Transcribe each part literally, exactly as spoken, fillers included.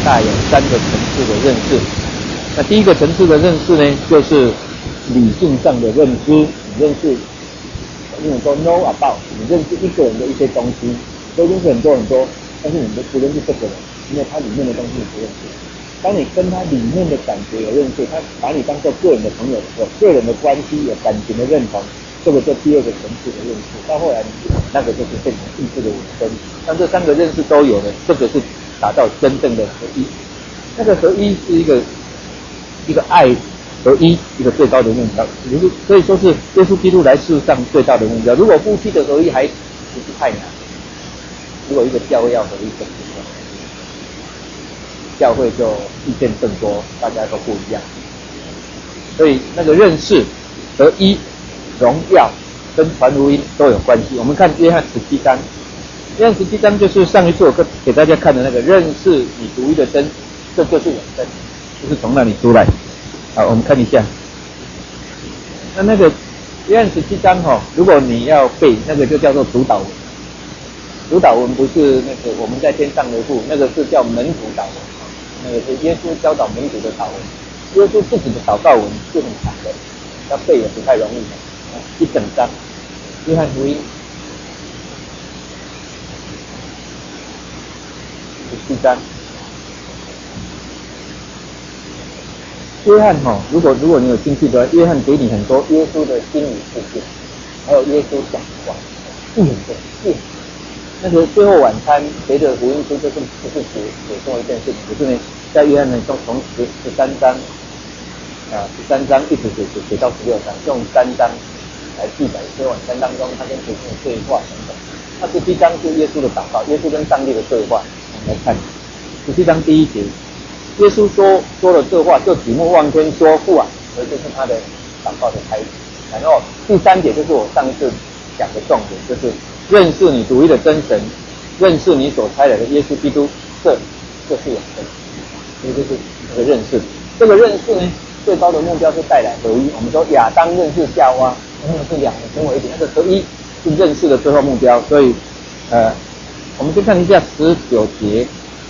大有三个层次的认识。那第一个层次的认识呢，就是理性上的认知，你认识，英文说 know about， 你认识一个人的一些东西，都认识很多很多，但是你不认识这个人，因为他里面的东西你不认识。当你跟他里面的感觉有认识，他把你当做个人的朋友，有个人的关系，有感情的认同，这个就第二个层次的认识。到后来，那个就是变成意识的永生。当这三个认识都有了，这个是达到真正的合一。那个合一是一个一个爱合一，一个最高的目标，所以说是耶稣基督来世上最大的目标。如果夫妻的合一还不是太难，如果一个教会要合一更不难，教会就意见更多，大家都不一样。所以那个认识、合一、荣耀跟传福音都有关系。我们看约翰十七章，约翰十七章就是上一次我给大家看的那个认识你独一的真，这就是永生，就是从那里出来。好，我们看一下。那那个约翰十七章哈、哦，如果你要背，那个就叫做主导文。主导文不是那个我们在天上的父，那个是叫门徒导文，那个是耶稣教导门徒的祷文。耶稣自己的祷告文是很长的，要背也不太容易的，一整章。约翰福音十七章。约翰哈、哦，如果如果你有兴趣的话，约翰给你很多耶稣的心理事件，还有耶稣讲话，一很多，一那个最后晚餐谁的福音书就是不是写写做一件事情，可是呢，在约翰呢从从十十三章啊十三章一直写写写到十六章，用三章来记载最后晚餐当中他跟主的对话等等。那十七章是耶稣的祷告，耶稣跟上帝的对话。我们来看十七章第一节。耶稣说说了这话，就举目望天说父啊，而这是他的祷告的开始。然后第三节就是我上一次讲的重点，就是认识你独一的真神，认识你所差来的耶稣基督，这这是永生。所以这是这个认识。这个认识呢，最高的目标是带来合一。我们说亚当认识夏娃，他们是两个成为一体，那个合一是认识的最后目标。所以呃，我们先看一下十九节。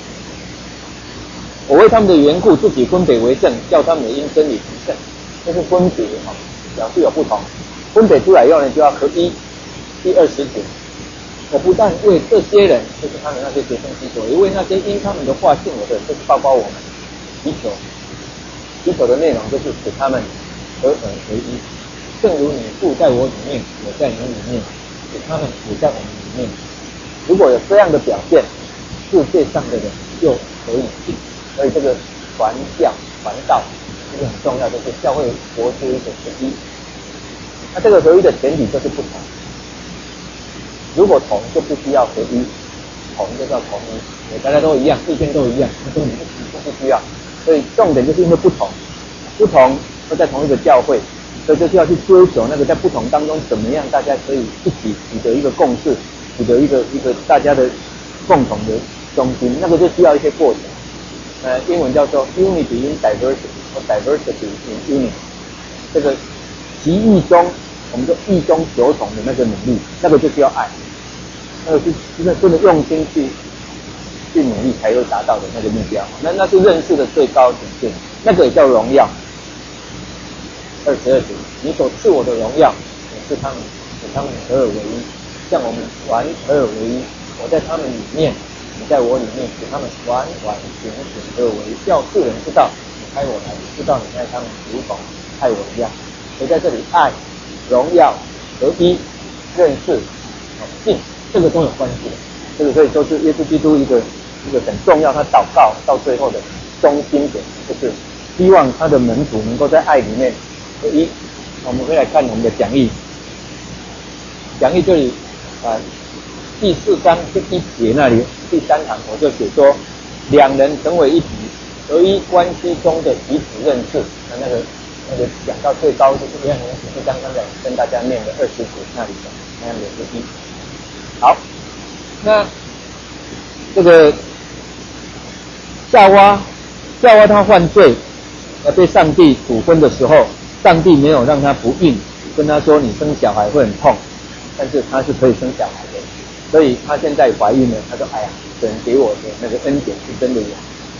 我为他们的缘故，自己分别为圣，叫他们的因真理成圣。这是分别哈，表示有不同。分别出来以后呢，就要合一。第二十节，我不但为这些人，就是他们那些学生祈求，也为那些因他们的话信我的，就是包括我们祈求。祈求的内容就是使他们合而为一，正如你父在我里面，我在你里面，使他们也在我们里面。如果有这样的表现，世界上的人就可以信。所以这个传教传道这个很重要，就是教会活出一个合一。那这个合一的前提就是不同。如果同就不需要合一，同就叫同一，大家都一样，意见都一样，那根本就不需要。所以重点就是因为不同，不同都在同一个教会，所以就是要去追求那个在不同当中怎么样大家可以一起取得一个共识，取得一个一个大家的共同的中心，那个就需要一些过程。呃，英文叫做 unity in diversity 或 diversity in unity。这个其异中，我们说异中求同的那个努力，那个就需要爱，那个是真的真的用心去去努力才会达到的那个目标。那那是认识的最高境界，那个也叫荣耀。二十二节，你所赐我的荣耀，也是他们使他们合而为一，像我们完合而为一。我在他们里面。你在我里面，使他们完完全全合为，叫世人知道你爱我来，知道你爱他们，如同爱我一样。所以在这里，爱、荣耀、合一、认识、信，这个都有关系的。这个可以说是耶稣基督一个一个很重要，他祷告到最后的中心点，就是希望他的门徒能够在爱里面合一。我们可以来看我们的讲义，讲义这里啊。第四章第一节那里，第三行我就写说，两人成为一体，合一关系中的彼此认识。那那个那个讲到最高就是约翰福音十四章刚才跟大家念的二十节那里的那样的合一。好，那这个夏娃，夏娃她犯罪，呃被上帝处分的时候，上帝没有让她不孕，跟她说你生小孩会很痛，但是她是可以生小孩的。所以她现在怀孕了，她说：“哎呀，神给我的那个恩典是真的有，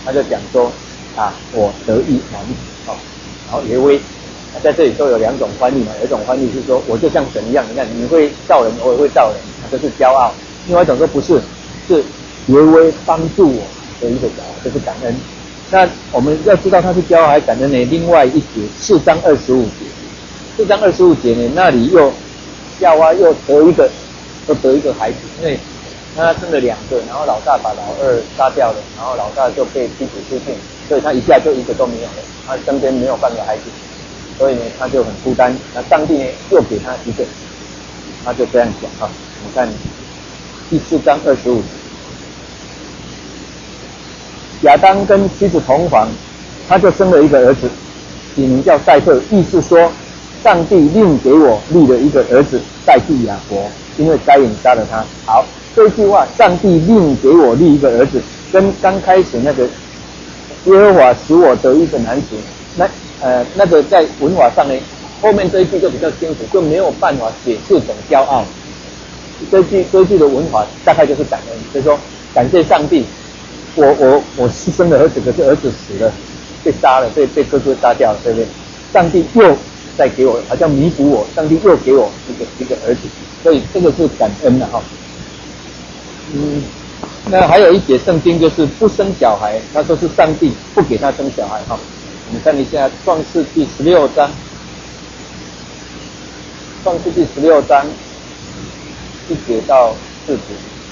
他就讲说啊，我得一男子哦，然后耶威，在这里都有两种翻译嘛，有一种翻译是说我就像神一样，你看你会造人，我也会造人，这是骄傲；另外一种说不是，是耶威帮助我的一个骄傲，这是感恩。那我们要知道他是骄傲还感恩呢？另外一节四章二十五节，四章二十五节呢，那里又夏娃又得一个，又得一个孩子，因为他生了两个，然后老大把老二杀掉了，然后老大就被妻子出病，所以他一下就一个都没有了，他身边没有半个孩子，所以呢他就很孤单。那上帝呢又给他一个，他就这样讲啊，我们看第四章二十五节。亚当跟妻子同房，他就生了一个儿子，起名叫赛特，意思说上帝另给我立了一个儿子代替亚伯，因为该隐杀了他。好，这句话上帝另给我立一个儿子，跟刚开始那个耶和华使我得一个男子，那呃那个在文法上呢，后面这一句就比较清楚，就没有办法写这种骄傲。这句这一句的文法大概就是感恩，所以说感谢上帝。我我我是生了儿子，可是儿子死了，被杀了，被被哥哥杀掉了，对不对？上帝又再给我，好像弥补我，上帝又给我一个一个儿子，所以这个是感恩的哈。嗯，那还有一节圣经就是不生小孩，他说是上帝不给他生小孩哈。我们看一下创世纪十六章，创世纪十六章一节到四节。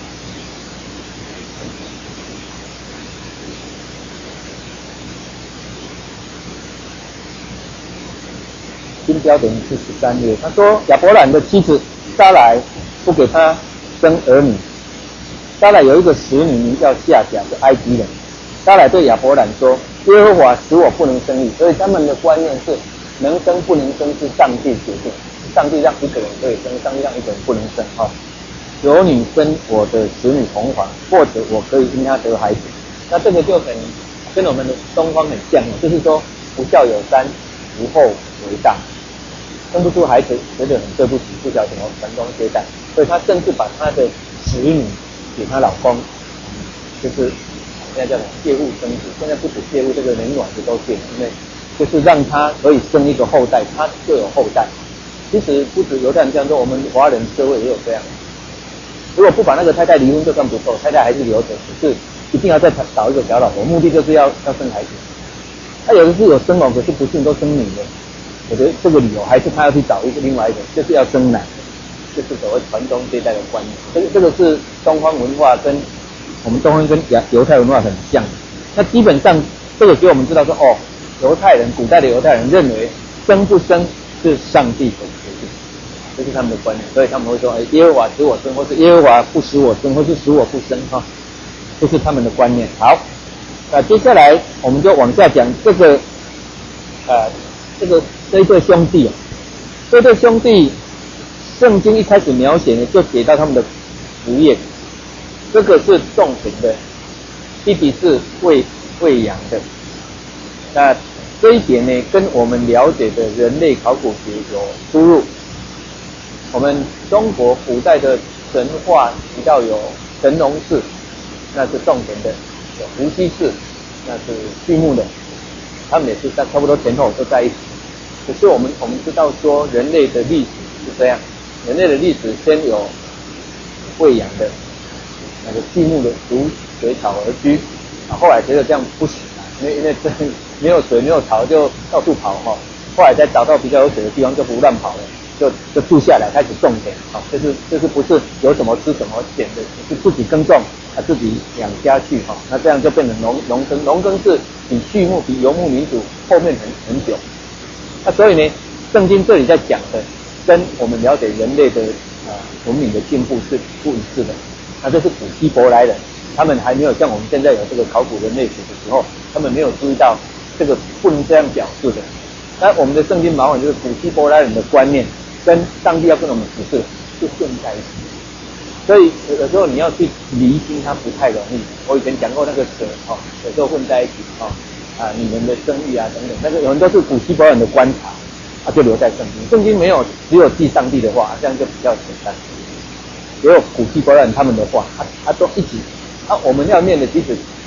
新标点是十三页，他说亚伯兰的妻子撒莱不给他生儿女，撒莱有一个使女名叫夏甲，是埃及人。撒莱对亚伯兰说：“耶和华使我不能生育。”所以他们的观念是能生不能生是上帝决定，上帝让一个人可以生，上帝让一个人不能生哈。有女跟我的使女同房，或者我可以因他得孩子。那这个就很跟我们的东方很像，就是说不孝有三，无后为大。生不出孩子，觉得很对不起，不晓得怎么传宗接代，所以他甚至把他的使女给她老公，就是现在叫什么借物生子，现在不止借物，这个连卵子都借，因为就是让他可以生一个后代，他就有后代。其实不止犹太人这样做，我们华人社会也有这样。如果不把那个太太离婚就算不错，太太还是留着，只是一定要再找一个小老婆，目的就是要要生孩子。他有的是有生哦，可是不幸都生女的。我觉得这个理由还是他要去找一个另外一个，就是要生男，就是所谓传宗接代的观念。这个这个是东方文化跟我们东方跟犹太文化很像。那基本上这个给我们知道说，哦，犹太人古代的犹太人认为生不生是上帝所决定，这是他们的观念，所以他们会说，哎，耶和华使我生，或是耶和华不使我生，或是使我不生哈，这是他们的观念。好，那接下来我们就往下讲这个，呃，这个。这一对兄弟啊，这对兄弟，圣经一开始描写呢，就给到他们的职业，这个是种田的，弟弟是喂喂养的。那这一点呢，跟我们了解的人类考古学有出入。我们中国古代的神话提到有神农氏，那是种田的；有伏羲氏，那是畜牧的，他们也是在差不多前后都在一起。可是我们我们知道说人类的历史是这样，人类的历史先有喂养的，那个畜牧的逐水草而居，啊，后来觉得这样不行啊，因为因为这没有水没有草就到处跑哈，后来才找到比较有水的地方就不乱跑了，就就住下来开始种田啊，就是就是不是有什么吃什么捡的，是自己耕种啊，自己养家去哈，那这样就变成农农耕，农耕是比畜牧比游牧民族后面很很久。那所以呢，圣经这里在讲的，跟我们了解人类的啊、呃、文明的进步是不一致的。那这是古希伯来人，他们还没有像我们现在有这个考古人类史的时候，他们没有注意到这个不能这样表示的。那我们的圣经往往就是古希伯来人的观念，跟上帝要跟我们指示是混在一起。所以有时候你要去厘清它不太容易。我以前讲过那个蛇哦，有时候混在一起哦。啊，你们的生育啊等等，那个有人都是古希伯来人的观察，啊，就留在圣经。圣经没有只有记上帝的话，这样就比较简单。也有古希伯来人他们的话，啊啊都一起。啊，我们要念的其实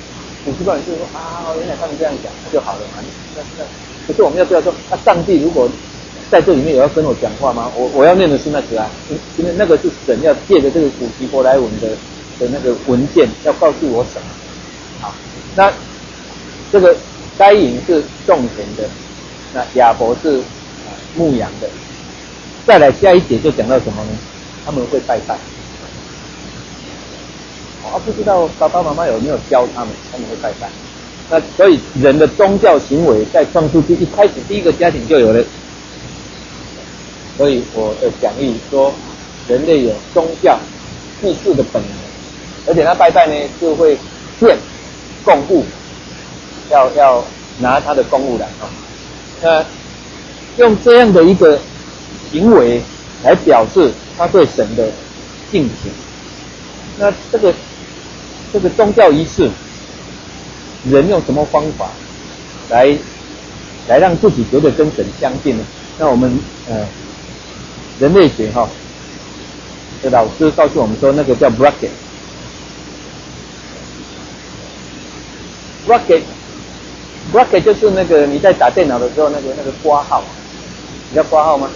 古希腊人就说啊，原来他们这样讲，那就好了嘛。那那可是我们要知道说，那、啊、上帝如果在这里面有要跟我讲话吗？我我要念的是那个啊，因为那个是神要借着这个古希伯来文的的那个文件，要告诉我什么。好，那这个该隐是种田的，那亚伯是、呃、牧羊的。再来下一节就讲到什么呢？他们会拜拜。啊，不知道爸爸妈妈有没有教他们？他们会拜拜。那所以人的宗教行为在创世纪一开始第一个家庭就有了。所以我的讲义说，人类有宗教祭祀的本能，而且他拜拜呢就会献供物，要要拿他的供物来啊。那用这样的一个行为来表示他对神的敬虔。那这个这个宗教仪式，人用什么方法来来让自己觉得跟神相近呢？那我们呃。人类学哈的老师告诉我们说，那个叫 bracket bracket bracket 就是那个你在打电脑的时候那个那个括号，你知道括号吗？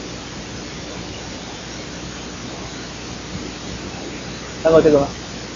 看过这个吗？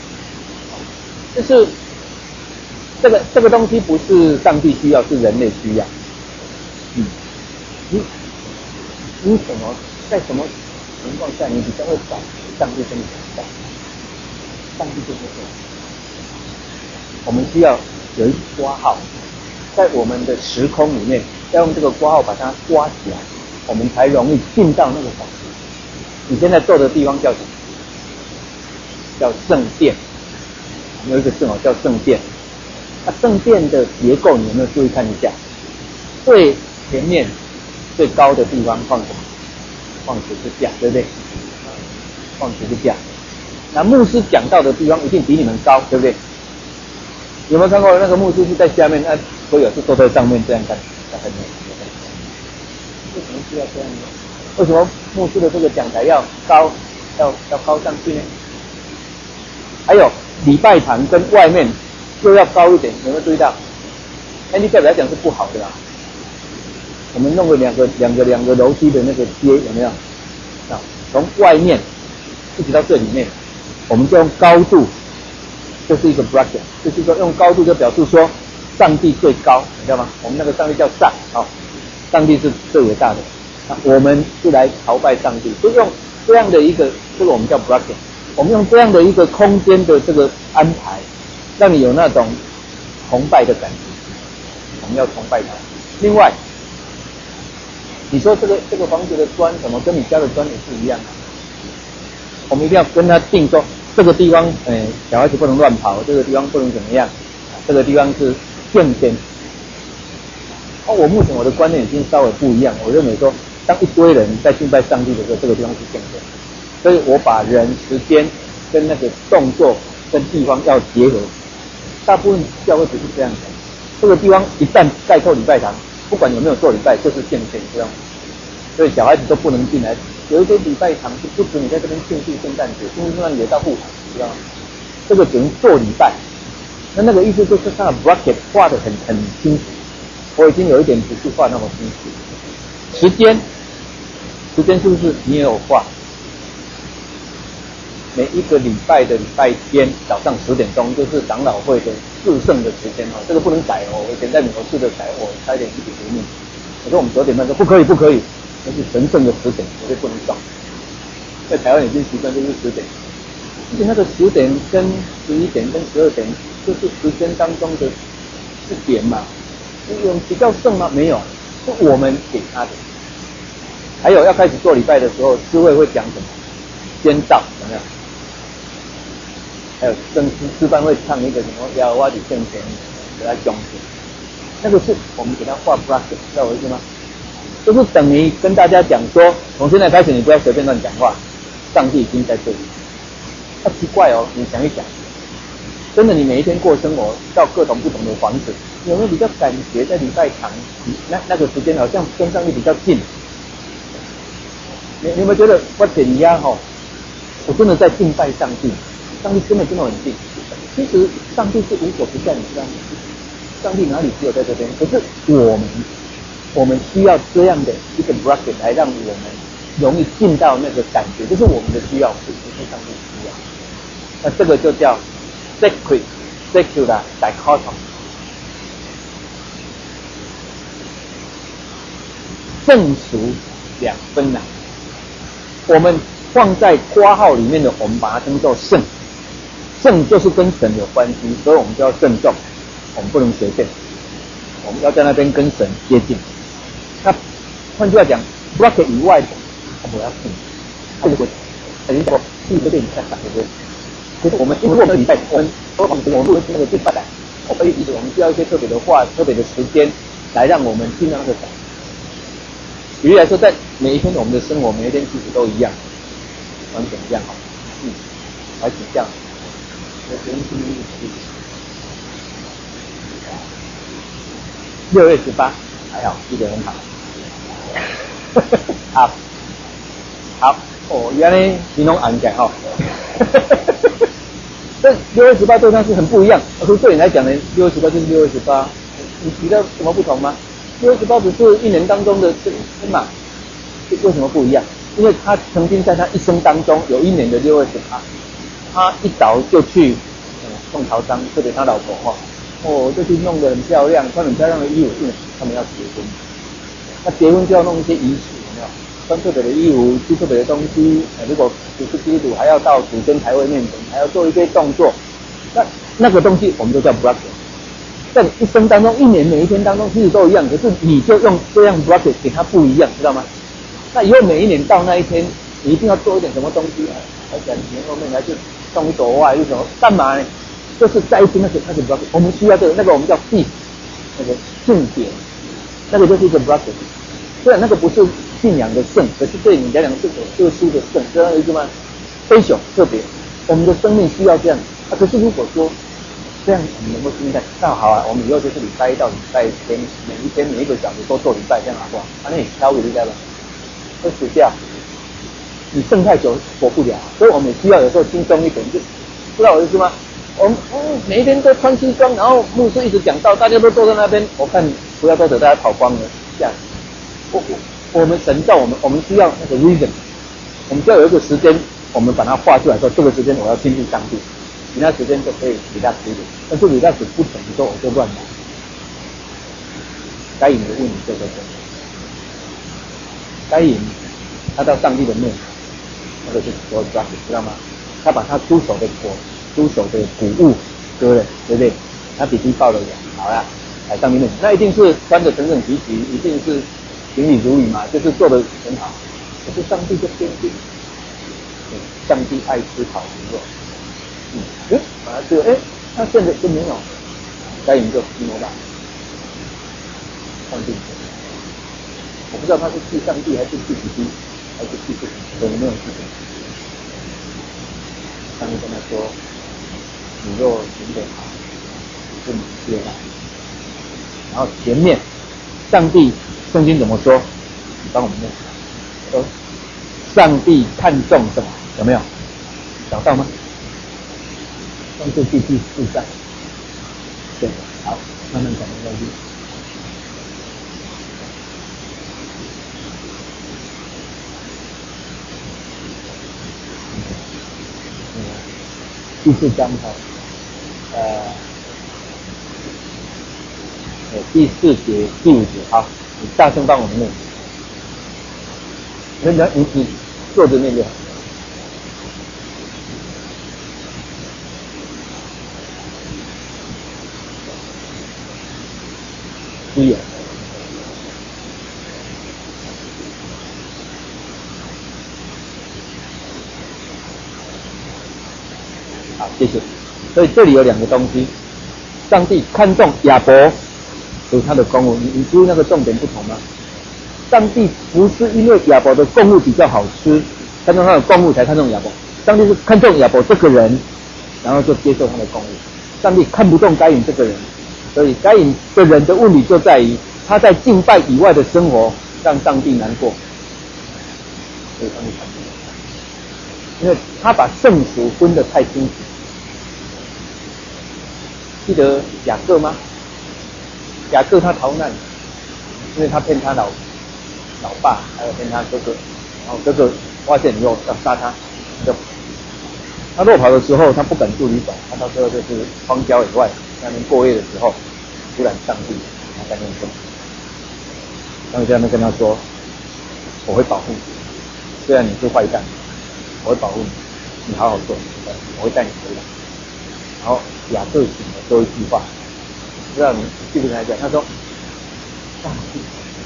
就是这个这个东西不是上帝需要，是人类需要。嗯，你你怎么？在什么情况下你比较会找上帝跟你讲话？上帝就是这样。我们需要有一括号，在我们的时空里面，要用这个括号把它刮起来，我们才容易进到那个场景。你现在坐的地方叫什么？叫圣殿。有一个字哦，叫圣殿。那、啊、圣殿的结构你有没有注意看一下？最前面最高的地方放什么？放十字架，对不对？放十字架。那牧师讲道的地方一定比你们高，对不对？有没有看过那个牧师是在下面，那所有是坐在上面这样看？很美。为什么是要这样呢？为什么牧师的这个讲台要高，要要高上去呢？还有礼拜堂跟外面又要高一点，有没有注意到？哎，你对我来讲是不好的啦。我们弄了两个两个两个楼梯的那个阶，有没有？啊，从外面一直到这里面，我们就用高度，这是一个 bracket， 就是说用高度就表示说上帝最高，你知道吗？我们那个上帝叫上，啊，上帝是最伟大的，啊，我们是来朝拜上帝，就用这样的一个，这个我们叫 bracket， 我们用这样的一个空间的这个安排，让你有那种崇拜的感觉，我们要崇拜他。另外，你说这个这个房子的砖怎么跟你家的砖也是一样的？我们一定要跟他定说，这个地方，哎，小孩子不能乱跑，这个地方不能怎么样，这个地方是敬虔。哦，我目前我的观念已经稍微不一样，我认为说，当一堆人在敬拜上帝的时候，这个地方是敬虔，所以我把人、时间跟那个动作跟地方要结合。大部分教会不是这样的，这个地方一旦盖透礼拜堂，不管有没有做礼拜，就是敬虔，知道吗？所以小孩子都不能进来。有一些礼拜堂是不准你在这边庆祝圣诞节，庆祝圣诞节到户堂，知道吗？这个只能做礼拜。那那个意思就是他的 bracket 画得很很清楚，我已经有一点不是画那么清楚。时间，时间是不是你也有画？每一个礼拜的礼拜天早上十点钟就是长老会的至圣的时间哦，这个不能改哦。我以前在美国试着改，我差一点一点无命。我说我们九点半说不可以不可以，那是神圣的十点，绝对不能撞。在台湾已经习惯就是十点，而且那个十点跟十一点跟十二点就是时间当中的是点嘛，有比较圣吗？没有，是我们给他的。还有要开始做礼拜的时候，诗会会讲什么？先到怎么样？还有正诗诗班会唱一个什么“要挖起圣前给他讲解”，那个是我们给他画 bracket， 知道我意思吗？就是等于跟大家讲说，从现在开始你不要随便乱讲话，上帝已经在这里。那、啊、奇怪哦，你想一想，真的你每一天过生活到各种不同的房子，有没有比较感觉在礼拜堂那那个时间好像跟上帝比较近？你你有没有觉得我减压哈？我真的在敬拜上帝，上帝真的真的很近。 其实上帝是无所不在，你知道吗？上帝哪里只有在这边？可是我们，我们需要这样的一个 bracket 来让我们容易进到那个感觉，就是我们的需要，不是上帝需要。那这个就叫 sacred secular dichotomy。圣俗两分呐、啊，我们放在括号里面的，我们把它称作圣。圣就是跟神有关系，所以我们就要慎重，我们不能随便，我们要在那边跟神接近。那换句话讲 ，bracket 以外的，我要信，这个等于说，第一个电影看法对不对？就是我们经过礼拜，我们我们我们那个第八代，我可以理解，我们需要一些特别的话、特别的时间，来让我们进到那个感。举例来说，在每一天我们的生活，每一天其实都一样，完全一样好，嗯，还挺像。六月十八，还好，记得很好。好，好，哦，原来你弄按讲哈。这六月十八对他是很不一样。我说对你来讲呢，六月十八就是六月十八，你觉得什么不同吗？六月十八只是一年当中的这天嘛，为什么不一样？因为他曾经在他一生当中有一年的六月十八。他一早就去呃弄陶章，特别他老婆哈，哦就去弄得很漂亮，穿很漂亮的衣服，因为他们要结婚，那结婚就要弄一些仪式，有没有？穿特别的衣服，吃特别的东西，呃、如果不是基督徒，还要到祖先牌位面前，还要做一些动作，那那个东西我们就叫 bracket。在你一生当中，一年每一天当中其实都一样，可是你就用这样 bracket 给它不一样，知道吗？那以后每一年到那一天，你一定要做一点什么东西啊？而且年后面来就送一朵花，又什么干嘛呢？就是在一天那个那个 bracket， 我们需要这个，那个我们叫 feast， 那个庆典，那个就是一个 bracket。虽然那个不是信仰的圣，可是对你来讲是特殊的圣，知道意思吗？非常特别，我们的生命需要这样。啊，可是如果说这样我们能够心态，那好啊，我们以后就是礼拜一到礼拜天，每一天每一个小时都做礼拜，这样好不好？啊，那你挑一下吧，会死掉。你剩太久活不了，所以我们需要有时候轻松一点，就知道我的意思吗？我们、嗯、每一天都穿西装，然后牧师一直讲道，大家都坐在那边，我看不要多久大家跑光了，这样。我我我们神叫我们，我们需要那个 rhythm， 我们就要有一个时间，我们把它画出来说，这个时间我要亲近上帝，其他时间就可以relax一点。但是relax不等于说我就乱来，该隐的问题就在这，该隐他到上帝的面前。那个就是所有 bracket， 知道吗？他把他出手的果、出手的谷物割了，对不对？他弟弟抱了养，好啦，来上帝面前，那一定是穿着整整齐齐，一定是行礼如仪嘛，就是做得很好。可是上帝就偏心，嗯，上帝爱吃烤牛肉，嗯，嗯，把他吃了，哎，他现在就没有，该隐就怎么办？上帝，我不知道他是气上帝还是气弟弟。还是气自己，有没有气自己？上帝跟他说：“你若行得好，是你接纳。”然后前面，上帝圣经怎么说？你帮我们念。说上帝看重什么？有没有找到吗？创世纪第四章。对，好，慢慢讲没关系。第四章哈，呃，呃，第四节、第五节，好，你大声帮我们念。那你你你坐着念就好。注意啊。好，谢谢。所以这里有两个东西，上帝看重亚伯有他的公物，你你注意那个重点不同吗？上帝不是因为亚伯的公物比较好吃，看重他的公物才看重亚伯，上帝是看重亚伯这个人，然后就接受他的公物。上帝看不中该隐这个人，所以该隐的人的问题就在于他在敬拜以外的生活让上帝难过，所以上帝看不中，因为他把圣俗分得太清楚。 记得雅各吗？雅各他逃难，因为他骗他老老爸，还有骗他哥哥，然后哥哥发现以后要杀他，就他落跑的时候，他不敢住旅馆，他到最后就是荒郊野外在那边过夜的时候，突然上帝他在那边说，上帝在那边跟他说，我会保护你，虽然你是坏蛋，我会保护你，你好好做，我会带你回来。然后雅各醒了说一句话，不知道你记不记得讲，他说，上帝，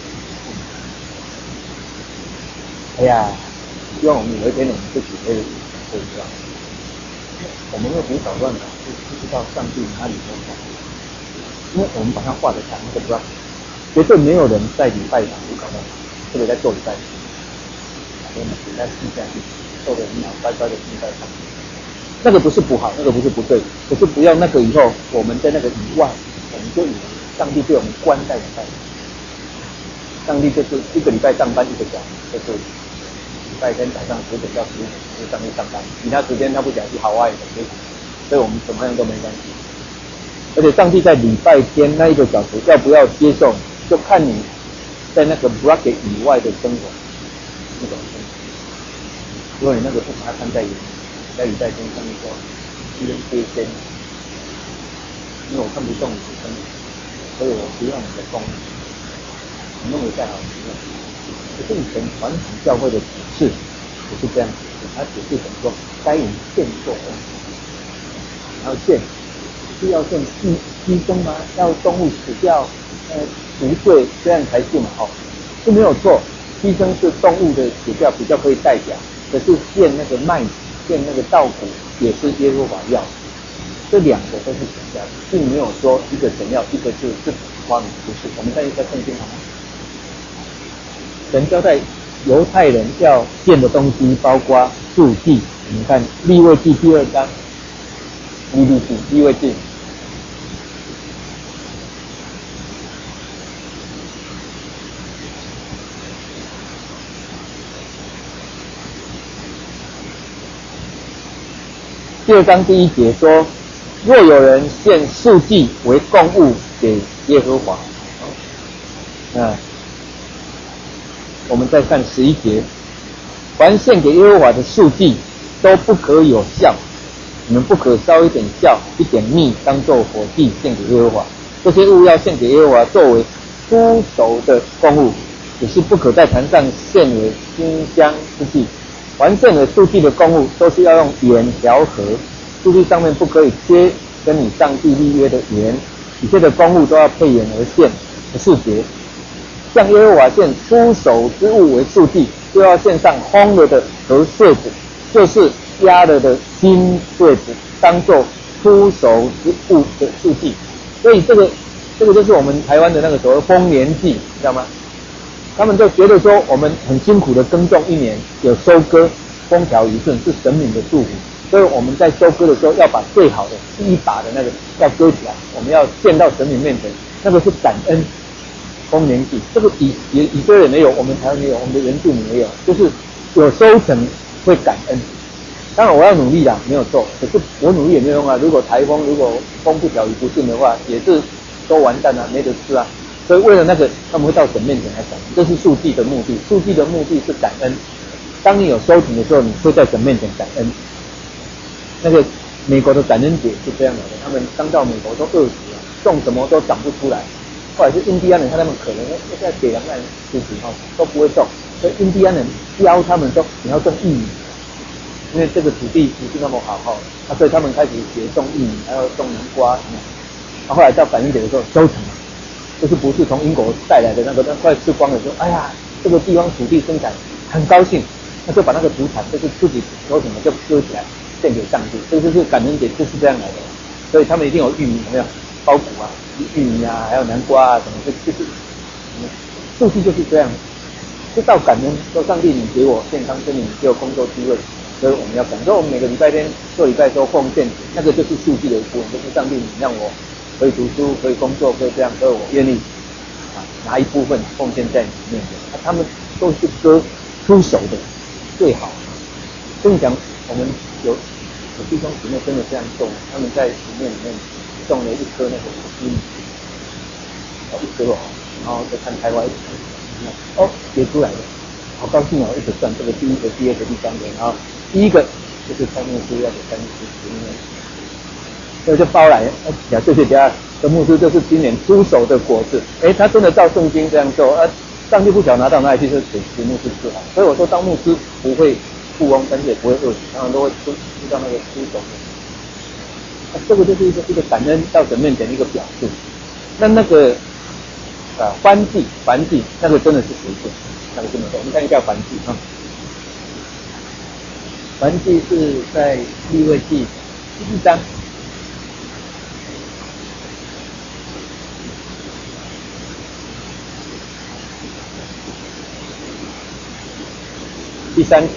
哎呀，希望我们有一天我们自己可以可以这样。我们会很少乱的，就不知道上帝哪里有好，因为我们把它画的强，那个不知道，绝对没有人在礼拜堂去搞到，特别在做礼拜，我们礼拜四下去做的很好，乖乖的礼拜堂，那个不是不好，那个不是不对，可是不要那个以后我们在那个以外，我们就以为上帝对我们关在礼拜，上帝就是一个礼拜上班一个小时，就是。礼拜天早上十点到十五点就上去上班，其他时间他不想去好爱的，所以我们怎么样都没关系。而且上帝在礼拜天那一个小时要不要接受，就看你在那个 bracket 以外的生活那种生活。如果你那个不把它看在眼里，在礼拜天上面说一人接天，因为我看不中你的生活，所以我不要你的功，你弄得再好不用。可是以前传统教会的指示不是这样子，他指示怎么说？该以献做供，然后献是要献牺牺牲吗？要动物死掉，呃，赎罪这样才是嘛？哦，是没有错，牺牲是动物的死掉比较可以代表，可是献那个麦子、献那个稻谷也是耶和华要，这两个都是神家的，并没有说一个神要，一个是自己发明，不是。我们再一个圣经好吗？神交代犹太人要献的东西，包括素祭。你看利未记第二章，利未记，利未记，第二章第一节说：若有人献素祭为供物给耶和华，啊。我们再看十一节，凡献给耶和华的素祭都不可有酵，你们不可烧一点酵一点蜜当作火祭献给耶和华。这些物要献给耶和华作为初熟的供物，只是不可在坛上献为馨香之祭。凡献为素祭的供物，都是要用盐调和，素祭上面不可以贴跟你上帝立约的盐，一切的供物都要配盐而献。十四节。向耶和华献出熟之物为素祭，就要献上烘了的和穗子，就是压了的新穗子，当作出熟之物的素祭。所以这个这个就是我们台湾的那个所谓丰年祭，知道吗？他们就觉得说我们很辛苦的耕种一年，有收割，风调雨顺是神明的祝福，所以我们在收割的时候要把最好的第一把的那个要割起来，我们要献到神明面前，那个是感恩。丰年祭，这个以以以色列人也有，我们台湾也有，我们的原住民也有，就是有收成会感恩。当然我要努力啦，没有错，可是我努力也没有用啊。如果台风如果风不调雨不顺的话，也是都完蛋了，没得吃啊。所以为了那个，他们会到神面前来感恩，这是素祭的目的。素祭的目的是感恩。当你有收成的时候，你会在神面前感恩。那个美国的感恩节是这样来的，他们刚到美国都饿死了，种什么都长不出来。后来是印第安人，看他们可怜，现在北洋人自己哈都不会种，所以印第安人教他们说你要种玉米，因为这个土地不是那么好哈，啊，所以他们开始学种玉米，还要种南瓜什么。啊，后来到感恩节的时候收成了，就是不是从英国带来的那个，那快吃光了，说哎呀，这个地方土地生产很高兴，那就把那个土产就是自己收成了就割起来献给上帝，这就是感恩节就是这样来的，所以他们一定有玉米，有没有包谷啊？玉米啊，还有南瓜啊，什么就就是，素祭就是这样，就到感恩说上帝，你给我健康身体，你给我工作机会，所以我们要感恩。所以我们每个礼拜天做礼拜都奉献，那个就是素祭的一部分，就是上帝你让我可以读书，可以工作，可以这样，所以我愿意啊拿一部分奉献在你面前。啊，他们都是割出手的最好。跟你讲，我们有有弟兄姊妹真的这样做，他们在里面里面。 种了一棵那个樱，哦一棵哦，然后再看开花，哦结出来了，好高兴哦，一直算这个第一个、第二个、第三个，然后第一个就是蔡牧师要给蔡牧师十年，所以就包来，哎，谢谢大家，这牧师就是今年出手的果子，哎，他真的照圣经这样做，啊，上帝不晓得拿到哪里去，就给给牧师治好。所以我说当牧师不会富翁，但是也不会饿死，常常都会出遇到那个出手的。啊，这个就是一个一个感恩到神面前的一个表示。那那个啊燔祭燔祭那个真的是赎罪，那个真的，我们看一下燔祭啊。燔祭是在利未记第一章。第三节，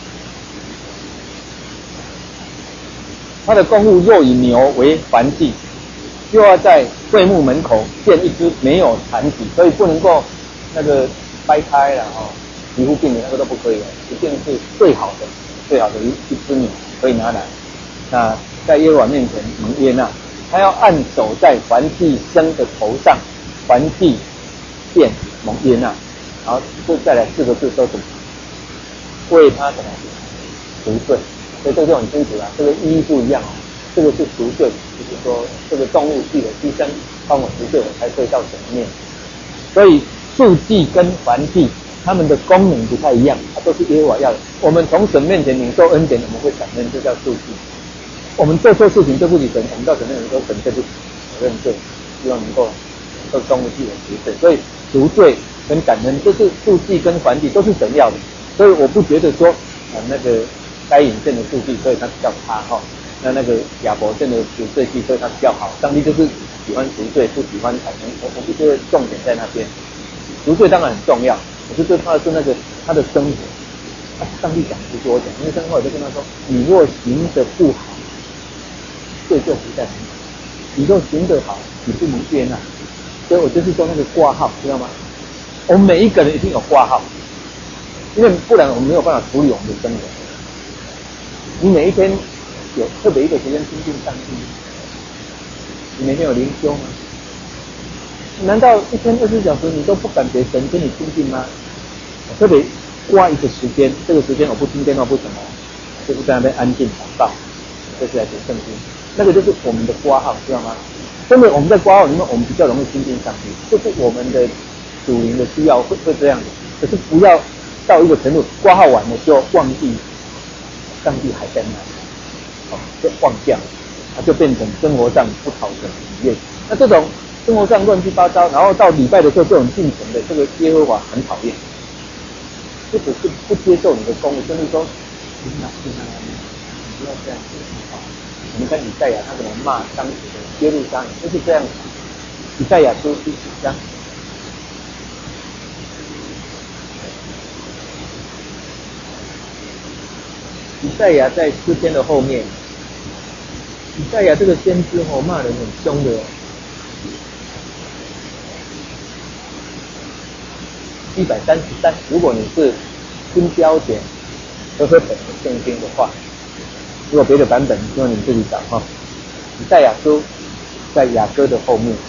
他的公物若以牛为燔祭，就要在会幕门口献一只没有残疾，所以不能够那个掰开了哦，皮肤病的那个都不可以了，一定是最好的、最好的一一只牛可以拿来。那在耶和华面前蒙悦纳，他要按手在燔祭牲的头上，燔祭便蒙悦纳。然后就再来四个字说什么？为他什么赎罪，所以这个就很清楚了。这个意义不一样哦。这个是赎罪，就是说这个动物祭的牺牲帮我赎罪，我才可以到神面。所以素祭跟燔祭，他们的功能不太一样，它都是耶和华要的。我们从神面前领受恩典，我们会感恩，这叫素祭。我们做错事情对不起神，我们到神面前说神对不起，我认罪，希望能够受动物祭的赎罪。所以赎罪跟感恩，这是素祭跟燔祭都是神要的。所以我不觉得说，呃，那个该隐献的素祭，所以他比较差哈、哦。那那个亚伯献的赎罪祭，所以他比较好。上帝就是喜欢赎罪，不喜欢感恩。我我不觉得重点在那边。赎罪当然很重要，我是最怕的是那个他的生活。啊、上帝讲不是我讲，因为生活我就跟他说：你若行得不好，罪就不在你；你若行得好，你不蒙悦纳。所以我就是说那个挂号，知道吗？我们每一个人一定有挂号。因为不然我们没有办法处理我们的生活。你每一天有特别一个时间亲近上帝，你每天有灵修吗？难道一天二十四小时你都不感觉神跟你亲近吗？我特别挂一个时间，这个时间我不听电话不什么，就是在那边安静祷告，就是来读圣经。那个就是我们的挂号，知道吗？真的我们在挂号里面，我们比较容易亲近上帝，就是我们的属灵的需要会会这样的。可是不要到一个程度，挂号完了就忘记上帝还在那里，哦，就忘掉，它就变成生活上不讨神喜悦。那这种生活上乱七八糟，然后到礼拜的时候这种进程的，这个耶和华很讨厌，不只是不接受你的公义，甚至说你哪去哪里，你不要这样子啊！我们看以赛亚他怎么骂当时的耶路撒冷，就是这样子。以赛亚书第十章。以赛亚在诗篇的后面，以赛亚这个先知哦，骂人很凶的哦。一百三十三，如果你是新标点和合本的圣经的话，如果别的版本，就你自己找哈。以赛亚书在雅歌的后面，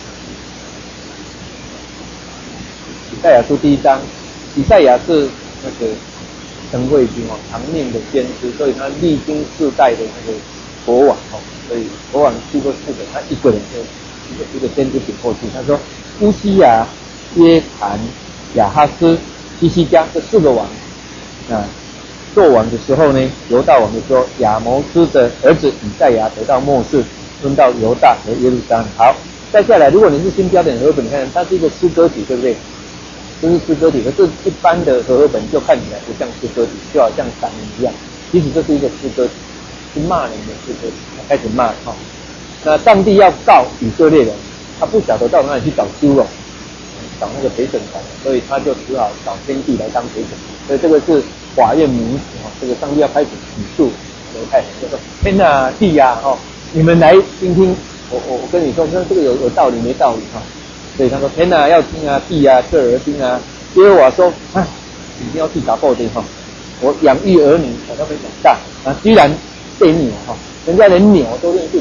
以赛亚书第一章，以赛亚是那个陈卫军哦，长命的先知，所以他历经世代的那个国王哦，所以国王去过四个，他一个人就一个一个先知顶过去。他说乌西雅、约坦、亚哈斯、希西家这四个王啊，做王的时候呢，犹大王的时候，亚摩斯的儿子以赛亚得到末世，分到犹大和耶路撒冷。好，再下来，如果你是新标点和合本，你看它是一个诗歌体，对不对？这是诗歌体，可是一般的和合本就看起来不像诗歌体，就好像散文一样。其实这是一个诗歌体，是骂人的诗歌体，他开始骂哈、哦。那上帝要告以色列人，他不晓得到哪里去找修容，找那个陪审团，所以他就只好找天帝来当陪审。所以这个是法院民事哈，这个上帝要开始起诉犹太人，就说天啊地啊哈，你们来听听，我我我跟你说，那这个有有道理没道理哈？所以他说天啊要听啊，地啊侧耳听啊。耶和华说啊，一定要去打报的哈，我养育儿女，把他们养大啊，居然被牛哈，人家连牛都认识主，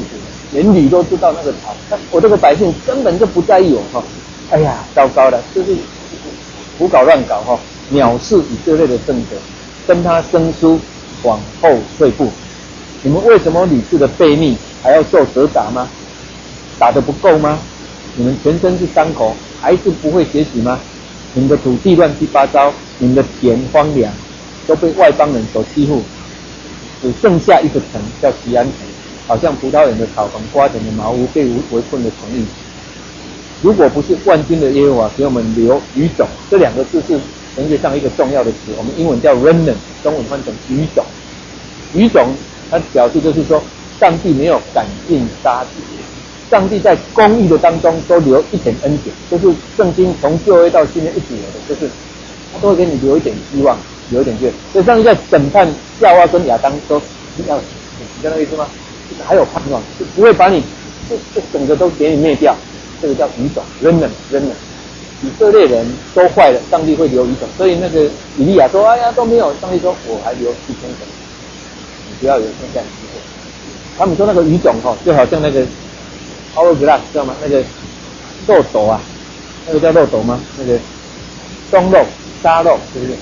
连驴都知道那个草，但我这个百姓根本就不在意我哈、哦。哎呀，糟糕了，就是胡搞乱搞哈、哦，藐视以色列的政者，跟他生疏，往后退步。你们为什么屡次的悖逆，还要受责打吗？打得不够吗？你们全身是伤口，还是不会学习吗？你们的土地乱七八糟，你们的田荒凉，都被外邦人所欺负，只剩下一个城叫锡安城，好像葡萄园的草棚，瓜田的茅屋，被围困的城邑。如果不是万军的耶和华给我们留余种，这两个字是神学上一个重要的词，我们英文叫 remnant， 中文翻成余种。余种它表示就是说，上帝没有赶尽杀绝，上帝在公义的当中都留一点恩典，就是圣经从旧约到新约一直有的，就是他都会给你留一点希望，留一点愿。所以上帝在审判夏娃跟亚当说，你要，你知道那个意思吗？还有盼望，就不会把你这这整个都给你灭掉。这个叫余种 remnant remnant， 以色列人都坏了，上帝会留余种。所以那个以利亚说，哎呀都没有，上帝说我还留一千个，你不要有剩下的机会。他们说那个余种哈，就好像那个 hourglass 知道吗？那个漏斗啊，那个叫漏斗吗？那个钟漏、沙漏，对不对？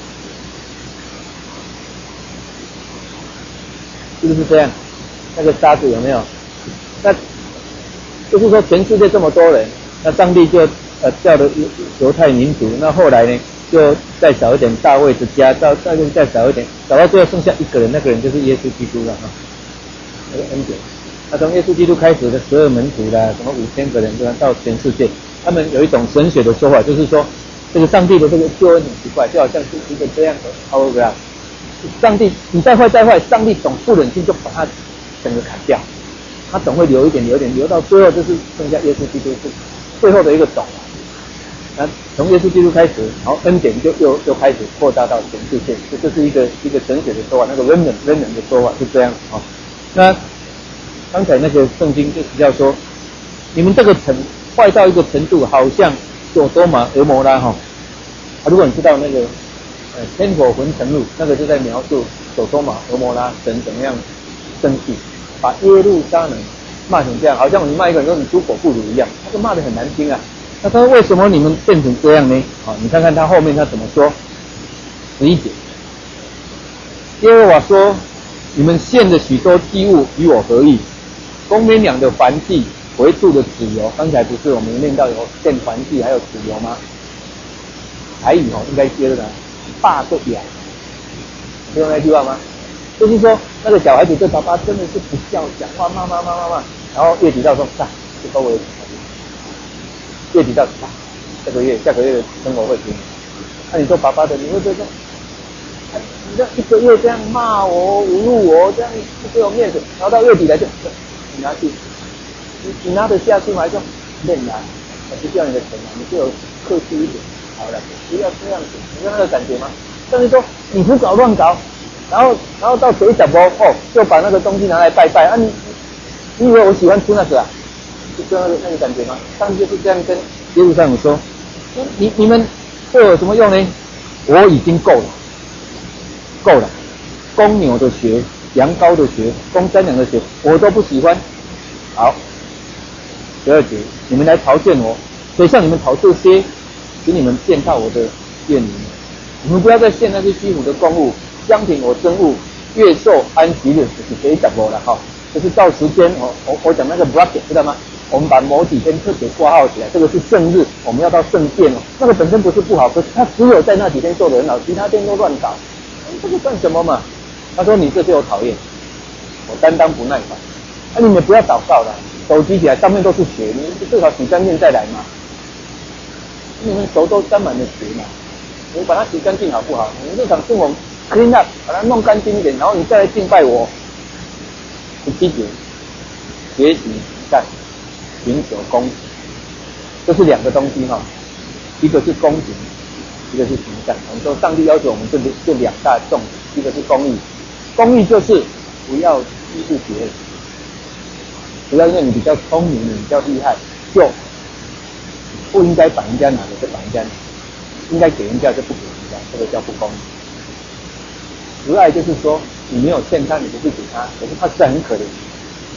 是不是这样？那个沙子有没有？那就是说，全世界这么多人，那上帝就呃叫了犹太民族，那后来呢，就再少一点大卫的家，到再再少一点，少到最后剩下一个人，那个人就是耶稣基督了哈，那个恩典。那从耶稣基督开始的十二门徒啦，什么五千个人，对吧？到全世界，他们有一种神学的说法，就是说，这个上帝的这个救恩很奇怪，就好像是一个这样的 hourglass， 上帝你再坏再坏，上帝总不忍心就把它整个砍掉。他总会留一点，留一点，留到最后就是剩下耶稣基督是最后的一个种。那从耶稣基督开始，然后恩典就又又开始扩大到全世界，这这是一个一个神学的说法，那个 remnant remnant 的说法是这样哦。那刚才那个圣经就提到说，你们这个城坏到一个程度，好像所多玛、俄摩拉哈、哦。啊，如果你知道那个呃天火焚城录，那个就在描述所多玛、俄摩拉神怎么样生气。把耶路撒冷骂成这样，好像你骂一个人说你猪狗不如一样，他就骂得很难听啊。他说为什么你们变成这样呢？啊，你看看他后面他怎么说。十一节，耶和华说：你们献的许多祭物与我何异？公绵羊的燔祭、为畜的脂油，刚才不是我们念到有献燔祭还有脂油吗？台语哦，应该接着霸个羊，听到那句话吗？就是说，那个小孩子对爸爸真的是不孝，讲话骂骂骂骂骂，然后月底到说，啊，这个我也月底到啊，这个月下个月的生活会给你。那、啊、你说爸爸的，你会不会说，哎，你这一个月这样骂我、侮辱我，这样不给我面子，然后到月底来就，你拿去，你你拿得下去吗？还说练拿，我不需要你的钱嘛，你就客气一点，好了，不要这样子，你有那个感觉吗？但是说你胡搞乱搞。然后，然后到水怎么哦，就把那个东西拿来拜拜啊！你你以为我喜欢吃那个啊？就那个那个感觉吗？上帝就是这样跟耶路撒冷说：你你们对我有什么用呢？我已经够了，够了。公牛的血、羊羔的血、公山羊的血，我都不喜欢。好，十二节，你们来朝见我，所以向你们讨这些，请你们践踏我的殿宇。你们不要再献那些虚无的供物。将凭我憎恶，月寿安息日就是可以讲过了哈，就是到时间哦，我我讲那个 bracket 知道吗？我们把某几天特别挂号起来，这个是圣日，我们要到圣殿哦。那个本身不是不好，可是他只有在那几天做得很好，其他天都乱搞，这个算什么嘛？他说你这些我讨厌，我担当不耐烦。那、啊、你们不要祷告了，手举起来上面都是血，你最好洗干净再来嘛。你们手都沾满了血嘛，你把它洗干净好不好？你们日常生活clean up，把它弄干净一点，然后你再来敬拜我。十七节，学习行善，寻求公平，这是两个东西哈，一个是公平，一个是行善。我们说上帝要求我们这这两大重点，一个是公义，公义就是不要欺负别人，不要因为你比较聪明，你比较厉害，就不应该把人家拿的就把人家拿，应该给人家就不给人家，这个叫不公义。慈爱就是说，你没有欠他，你不去给他，可是他实在很可怜，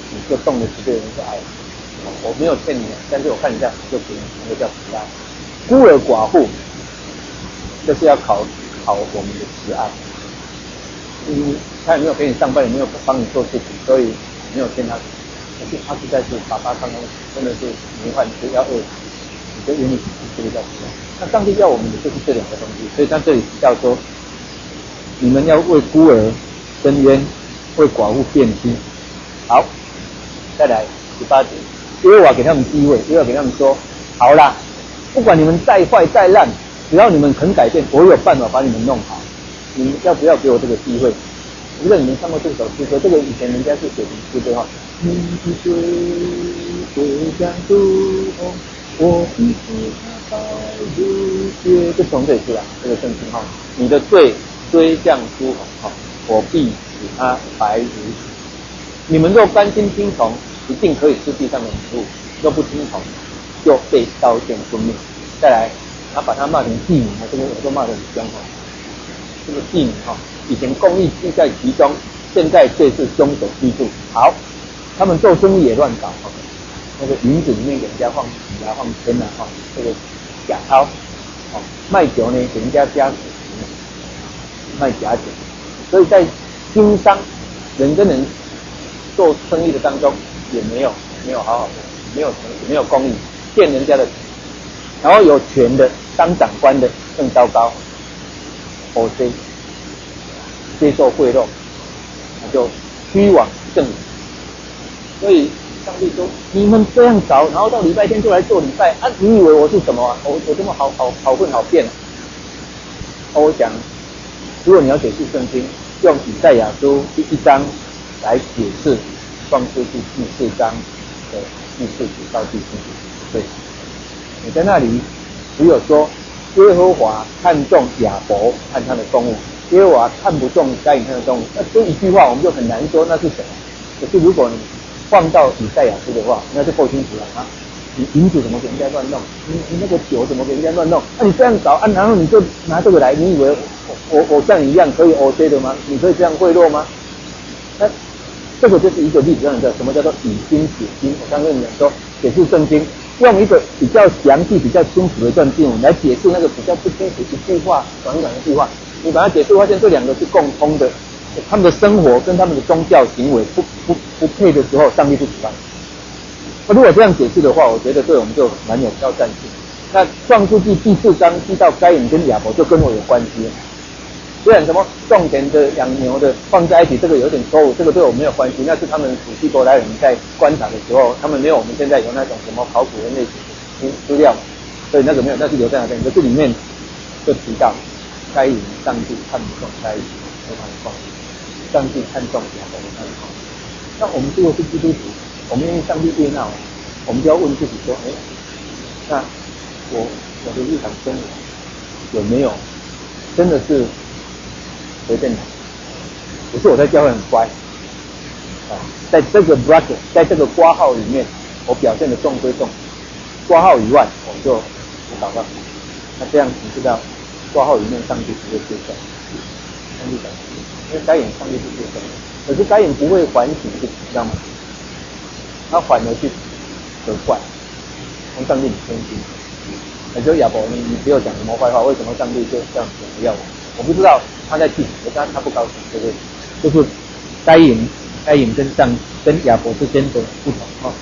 你就动了慈悲人是爱。我没有欠你，但是我看你这样就给你，那个叫慈爱。孤儿寡妇，就是要考考我们的慈爱。嗯，他也没有给你上班，也没有帮你做事情，所以没有欠他。可是他实在是爸爸刚刚真的是没饭吃，要饿死，你就愿意这个叫慈爱。那上帝要我们的就是这两个东西，所以他这里提到说，你们要为孤儿伸冤，为寡妇辩屈。好，再来十八节，耶和华给他们机会，耶和华给他们说，好啦，不管你们再坏再烂，只要你们肯改变，我有办法把你们弄好。你们要不要给我这个机会？我不知道你们唱过这首诗歌，这个以前人家是写成诗歌哈。你的水会像珠红，我的心白如雪，就从这里出来，这个圣经哈。你的罪虽像珠红哈，我必使它白如雪。你们若甘心听从，一定可以吃地上的食物；若不听从，就被刀剑吞灭。再来，他把他骂成妓女，这个我都骂得很凶哈。这个妓女哈，以前公义居在其中，现在却是凶手居住。好，他们做生意也乱搞哈，那个银子里面给人家放纸啊、放铅啊哈，这个假钞，哦，卖酒呢给人家加死，卖假酒，所以在经商人跟人做生意的当中也没有没有好好的，没有没有公义，骗人家的钱，然后有权的当长官的更糟糕。O C 接受贿赂，那就虚妄正义。所以上帝说：你们这样搞，然后到礼拜天就来做礼拜啊？你以为我是什么啊？我我这么好好好混好骗啊？我讲，如果你要解释圣经，用以赛亚书第一章来解释创世纪第四章的第四节到第四节，对，你在那里只有说。耶和华看重亚伯和他的动物，耶和华看不重该隐他的动物。那这一句话我们就很难说那是什么。可是如果你放到以赛亚书的话，那就够清楚了啊！你银子怎么给人家乱弄？你你那个酒怎么给人家乱弄？那、啊、你这样搞啊，然后你就拿这个来，你以为我我我像你一样可以 O C 的吗？你可以这样贿赂吗？那这个就是一个例子，让你知道什么叫做以经解经。我刚跟你讲说，解释圣经。用一个比较详细、比较清楚的一段经文来解释那个比较不清楚一句话、短短一句话，你把它解释，发现这两个是共通的，他们的生活跟他们的宗教行为不不不配的时候，上帝不喜欢。那如果这样解释的话，我觉得对我们就蛮有挑战性。那创世纪第四章提到该隐跟亚伯，就跟我有关系了。虽然什么种田的、养牛的放在一起，这个有点错误，这个对我没有关系。那是他们古希伯来人在观察的时候，他们没有我们现在有那种什么考古人类资资料，所以那个没有，那是留在那边。可是里面就提到该隐上帝看不重该隐和他的动物，上帝看重亚伯和他的动物。那我们如果是基督徒，我们愿意上帝悦纳，我们就要问自己说：哎，那我我的日常生活有没有真的是？随便讲，可是我在教会很乖啊，在这个 bracket， 在这个括号里面，我表现的重归重，括号以外我就不祷告。那这样你知道，括号里面上帝不会接受，上帝讲，因为该隐上帝不接受，可是该隐不会反省，你知道吗？他反而去责怪，从上帝你偏心。也就亚伯，你你不要讲什么坏话，为什么上帝就这样子不要我？我不知道他在气什么，但他不高兴，对不对？就是该隐，该隐跟上跟亚伯之间的不同哈、哦。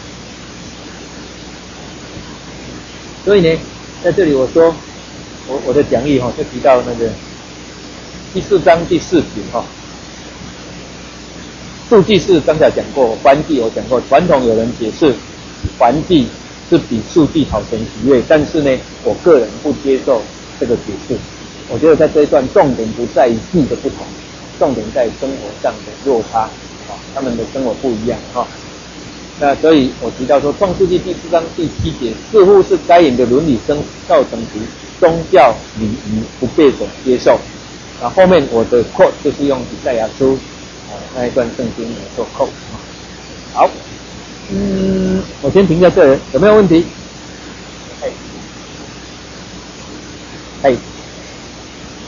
所以呢，在这里我说，我我的讲义哈、哦，就提到那个第四章第四节哈。数记是刚才讲过，燔祭我讲过，传统有人解释燔祭是比数记好神喜悦，但是呢，我个人不接受这个解释。我觉得在这一段重点不在于祭的不同，重点在生活上的落差啊，他们的生活不一样哈、啊。那所以我提到说，创世纪第四章第七节似乎是该隐的伦理生造成其宗教礼仪不被所接受。那后面我的 quote 就是用以赛亚书啊那一段圣经来做 quote 啊。好，嗯，我先停在这里，有没有问题？哎，哎。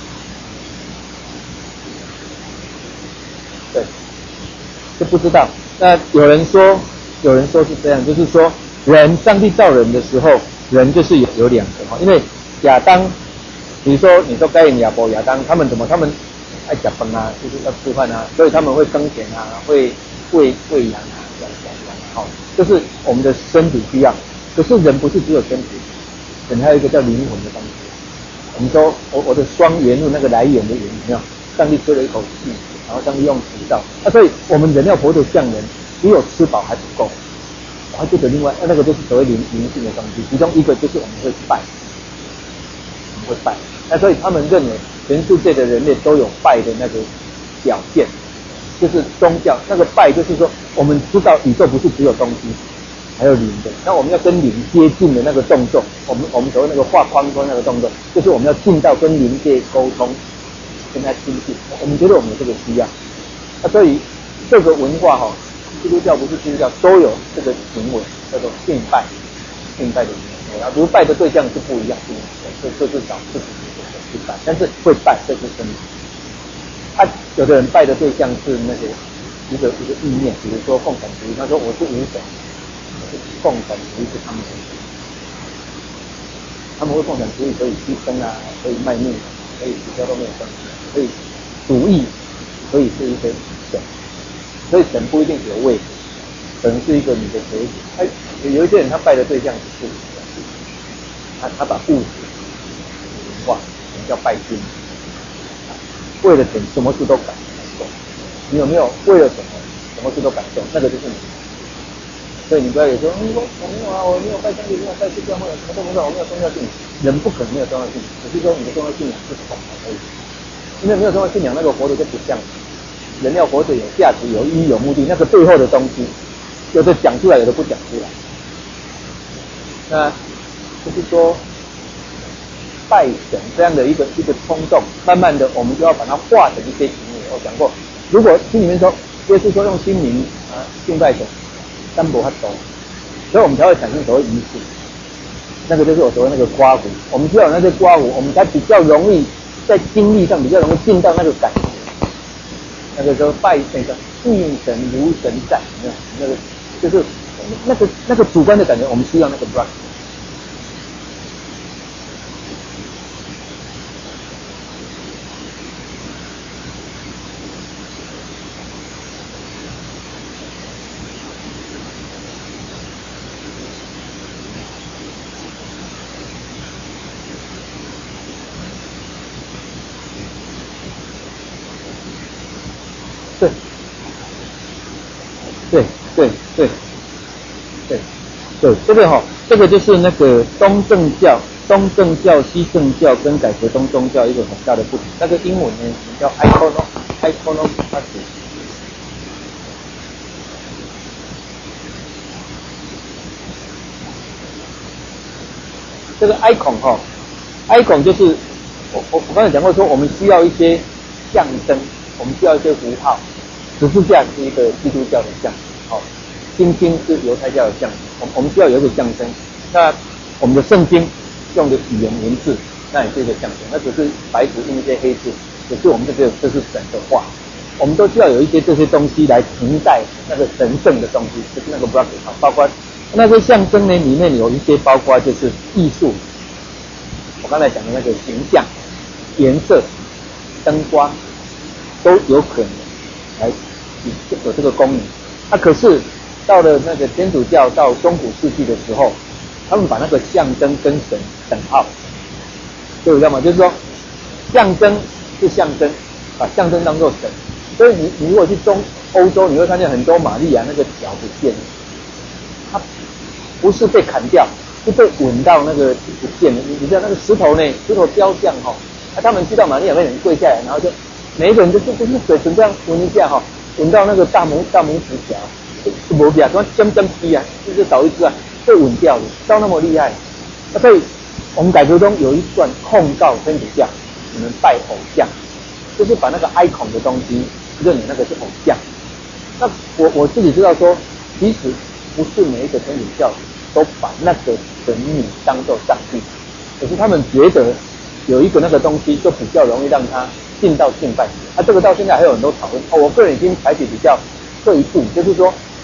对，就不知道那有人说，有人说是这样，就是说人，上帝造人的时候，人就是有有两个哈，因为亚当，比如说你说该隐、亚伯、亚当，他们怎么？他们爱吃饭啊，就是要吃饭啊，所以他们会耕田啊，会喂喂羊啊，这样这样这样，好，就是我们的身体需要。可是人不是只有身体，人还有一个叫灵魂的东西。我们说我我的双元论那个来源的源有没有？上帝吹了一口气，然后上帝用石造，那所以我们人要活得像人，只有吃饱还不够，还觉得另外那个就是所谓灵灵性的东西，其中一个就是我们会拜，我们会拜。那所以他们认为全世界的人类都有拜的那个表现，就是宗教那个拜，就是说我们知道宇宙不是只有东西，还有灵的。那我们要跟灵接近的那个动作，我们我们所谓那个画框框那个动作，就是我们要进到跟灵界沟通，跟他亲近。我们觉得我们有这个需要，那所以这个文化哈、哦，基督教不是基督教都有这个行为，叫做敬拜，敬拜的行为。啊，比如拜的对象是不一样，是就就是找自己去拜，但是会拜这是真的。他、啊、有的人拜的对象是那个一个一个意念，比如说共产主义，他说我是无神，共产主义是他们的，他们会共产主义可以牺牲啊，可以卖命，可以死掉都没有关系，可以主义，可以是一个神，所以神不一定有位置，神是一个你的格局。他有一些人他拜的对象是物质，他他把物质哇，我们叫拜金，为了钱什么事都敢做。你有没有为了什么什么事都敢做？那个就是你。所以你不要有说，嗯，我我没有啊，我没有拜上帝，没有拜基督教，没有什么都没有，我没有重要性。人不可能没有重要性，只是说你的重要信仰是什么而已。因为没有重要信仰，那个活着就不像人要活着有价值、有意义、有目的，那个背后的东西，有的讲出来，有的不讲出来。那就是说，拜神这样的一个一个冲动，慢慢的我们就要把它化成一些行为。我讲过，如果心里面说，耶稣说用心灵啊敬拜神。但不很多，所以我们才会产生所谓仪式。那个就是我所谓那个刮胡，我们需要有那些刮胡，我们才比较容易在经历上比较容易进到那个感觉。那个时候拜那个应神如神在，没有那个就是那个那个主观的感觉，我们需要那个 brush。对，对对对对对，这个哈、哦，这个就是那个东正教、东正教、西正教跟改革东宗教一个很大的不同。那个英文呢叫 icono iconoclastic。这个 icon 哈、哦、，icon 就是我我我刚才讲过说，我们需要一些象征。我们需要一些符号，十字架是一个基督教的象征，哦，星星是犹太教的象征，我我们需要有一个象征。那我们的圣经用的语言文字，那也是一个象征，那只是白纸印一些黑字，可是我们就觉得这是神的话，我们都需要有一些这些东西来承载那个神圣的东西，就是那个 bracket 啊，包括那些象征呢，里面有一些包括就是艺术，我刚才讲的那个形象、颜色、灯光。都有可能来有这个功能。啊，可是到了那个天主教到中古世纪的时候，他们把那个象征跟神等号，对不对嘛？就是说，象征是象征，把象征当作神。所以你你如果去中欧洲，你会看见很多玛利亚那个脚不见了，它不是被砍掉，是被吻到那个不见了。你你知道那个石头呢？石头雕像哈、哦，啊，他们去到玛利亚那里跪下来，然后就。每一个人就就就是嘴唇这样闻一下哈，闻到那个大拇大拇指甲，就无下，说尖尖批啊，就是少一只啊，会吻掉的，到那么厉害。那所以我们改革中有一段控告天主教，你们拜偶像，就是把那个 icon 的东西认为那个是偶像。那我我自己知道说，其实不是每一个天主教都把那个神明当作上帝，可是他们觉得有一个那个东西就比较容易让他。进到敬拜，啊，这个到现在还有很多讨论。哦，我个人已经采取比较这一步，就是说，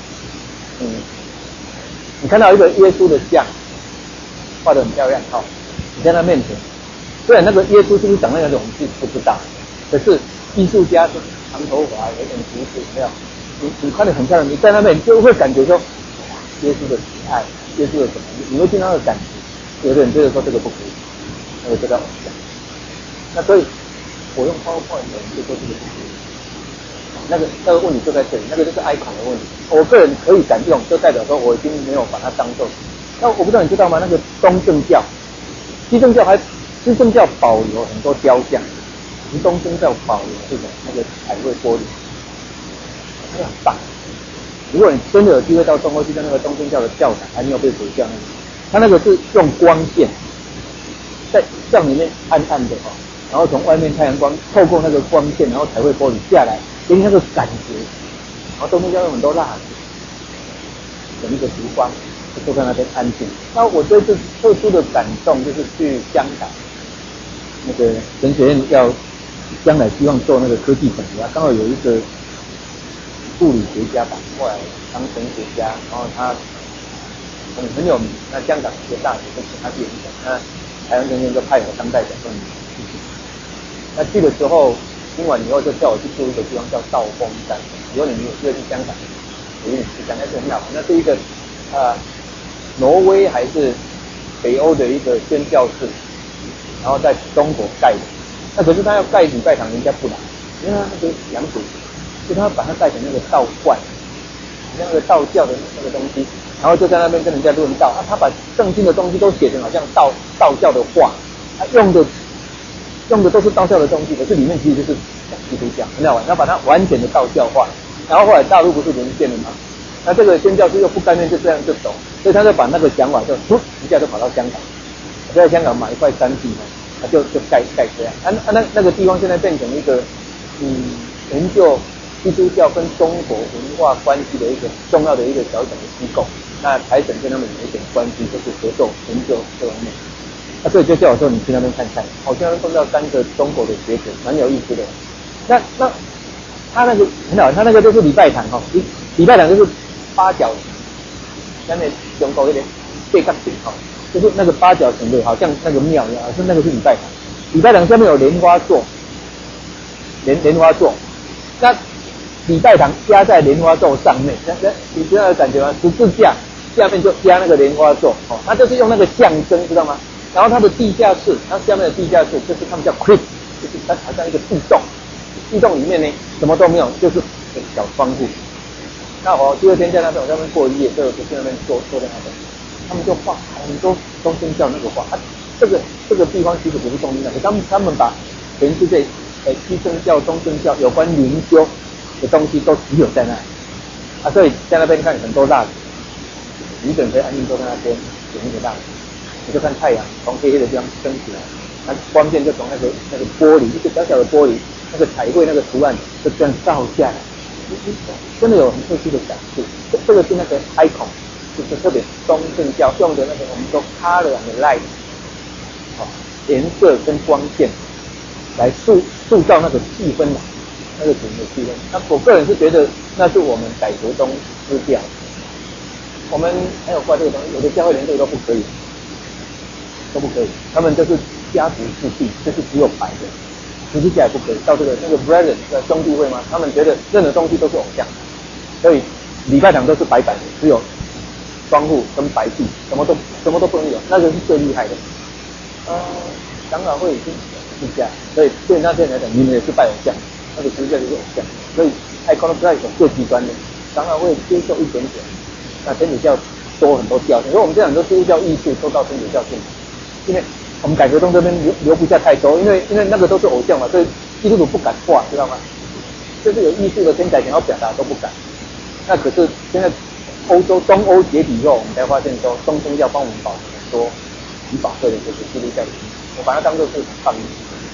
嗯，你看到一个耶稣的像，画得很漂亮，哈、哦，你在他面前，虽然那个耶稣是不是长那样子，我们是不知道，可是艺术家是长头发，有点胡子，没有？你你看得很漂亮，你在那边就会感觉说，耶稣的慈爱，耶稣的什么，你会听到那个感觉。有的人觉得说这个不可以，那个就叫偶像。那所以，我用 PowerPoint 就说这个不可以。那个那个问题就在这里，那个就是 icon 的问题。我个人可以敢用，就代表说我已经没有把它当做。那我不知道你知道吗？那个东正教、西正教还西正教保留很多雕像，东正教保留这种那个彩绘玻璃，那个很棒。如果你真的有机会到中欧去看那个东正教的教堂，还没有被毁掉那个，它那个是用光线在像里面暗暗的哦，然后从外面太阳光透过那个光线，然后彩绘玻璃下来，给你那个感觉。然后东正教有很多蜡烛，有一个烛光，就坐在那边安静。那我对这特殊的感动，就是去香港那个神学院要将来希望做那个科技本科，刚好有一个物理学家吧，后来当神学家，然后他很很有名。那香港一个大学就请他去演讲，那台湾神学院就派我当代表说你去。那去的时候听完以后就叫我去住一个地方叫道峰山，如果你有机会去香港，我给你去讲，那是很好玩。那是一个呃挪威还是北欧的一个宣教士，然后在中国盖的。那可是他要盖礼拜堂，人家不来，因为他那个洋水。就他把它带成那个道观，那个道教的那个东西，然后就在那边跟人家论道。啊，他把圣经的东西都写成好像道道教的话，他用的用的都是道教的东西，可是里面其实就是基督教，很好玩。他把它完全的道教化，然后后来大陆不是沦陷了吗？那这个宣教师又不甘愿就这样就走，所以他就把那个想法就噗一下就跑到香港，在香港买一块山地嘛，他就就盖盖这样。啊啊那那个地方现在变成一个嗯研究基督教跟中国文化关系的一个重要的一个小小的机构，那台省跟他们有一点关系，就是合作研究这方面。那所以就叫我说你去那边看看，好像碰到三个中国的学者，蛮有意思的。那那他那个很好，他那个就是礼拜堂哈，礼礼拜堂就是八角形，下面中国一点背杠形哈，就是那个八角形的，好像那个庙一样，是那个是礼拜堂。礼拜堂下面有莲花座，莲莲花座，那礼拜堂压在莲花座上面，那那你知道感觉吗？十字架下面就压那个莲花座，哦，它就是用那个象征，知道吗？然后它的地下室，它下面的地下室就是他们叫 crypt， 就是它好像一个地洞，地洞里面呢什么都没有，就是小窗户。那我第二天在那边，我在那边过一夜，所以我就去那边坐坐在那边，他们就画很多东正教那个画，啊，这个这个地方其实不是东正教，他们他们把全世界呃西正教、东正教有关灵修的东西都只有在那里啊，所以在那边看很多蜡烛，你一个人可以安静坐在那边点一个蜡烛，你就看太阳从黑黑的地方升起来，那光线就从那个那个玻璃一个小小的玻璃，那个彩绘那个图案就这样照下来，真的有很特殊的感受。这这个是那个 icon， 就是特别东正教用的那个我们说 color and light， 哦，颜色跟光线来塑塑造那个气氛来。那个整个气氛，那我个人是觉得那是我们改革中失掉。我们还有挂这个东西，有的教会连这个都不可以，都不可以。他们就是家族制地，就是只有白的，十字架也不可以。到这个那个 brethren 的兄弟会吗？他们觉得任何东西都是偶像，所以礼拜堂都是白白的，只有窗户跟白地，什么都什么都不能有，那个是最厉害的。呃，长老会已经十字架，所以对那些人来讲，你们也是拜偶像。那个十字架就是偶像，所以 iconoclast 最极端的，长老会接受一点点，那天主教多很多教训。因为我们这样很多基督教艺术都到天主教去，因为我们改革中这边留留不下太多，因为因为那个都是偶像嘛，所以基督徒不敢画，知道吗？就是有艺术的天才想要表达都不敢。那可是现在欧洲东欧解体以后，我们才发现说东正教帮我们保存很多很宝贵的就是基督教的，我把它当作是放映。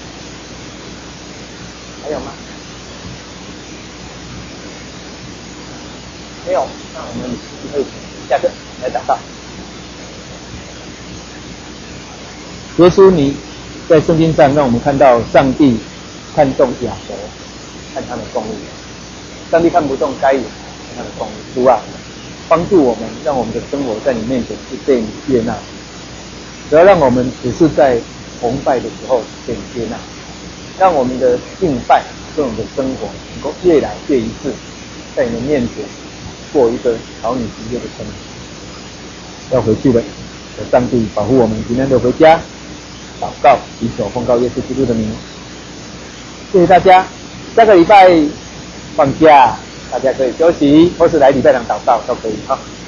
还有吗？没有，那我们可以下个来祷告。耶稣，你在圣经上让我们看到上帝看重亚伯，看他的公义；上帝看不重该隐，看他的公义。主啊， 帮助我们，让我们的生活在你面前是被你接纳。不要让我们只是在崇拜的时候被你接纳，让我们的敬拜跟我们的生活能够越来越一致，在你的面前过一个讨你喜悦的生活。要回去了，求上帝保护我们平安的回家。祷告，祈求奉告耶稣基督的名。谢谢大家，下个礼拜放假，大家可以休息，或是来礼拜堂祷告都可以哈。